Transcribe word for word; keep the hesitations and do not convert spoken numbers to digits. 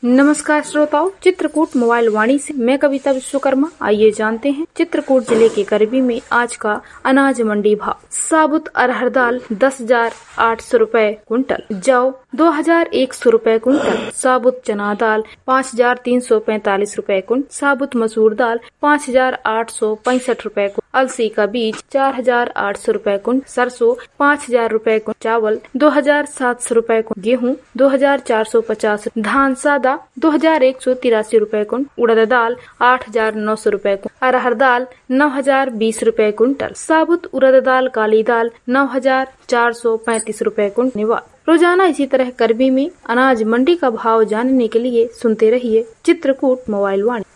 नमस्कार श्रोताओं, चित्रकूट मोबाइल वाणी से मैं कविता विश्वकर्मा। आइए जानते हैं चित्रकूट जिले के करबी में आज का अनाज मंडी भाव। साबुत अरहर दाल दस हजार आठ सौ रूपए कुंटल, जौ दो हजार एक सौ रूपए कुंटल, साबुत चना दाल पाँच हजार तीन सौ पैंतालीस रूपए कुंटल, साबुत मसूर दाल पाँच हजार आठ सौ पैंसठ रूपए कुंटल, अलसी का बीज चार हजार आठ सौ रूपए कुंटल, सरसों पाँच हजार रूपए कुंटल, चावल दो हजार सात सौ रूपए कुंटल, गेहूँ दो हजार चार सौ पचास, धान सादा दो हजार एक सौ तिरासी रूपए कुंटल, उड़द दाल आठ हजार नौ सौ रूपए कुंटल, अरहर दाल नौ हजार बीस रूपए कुंटल, साबुत उड़द दाल काली दाल नौ हजार चार सौ पैंतीस रूपए कुंटल। रोजाना इसी तरह करबी में अनाज मंडी का भाव जानने के लिए सुनते रहिए चित्रकूट मोबाइल वाणी।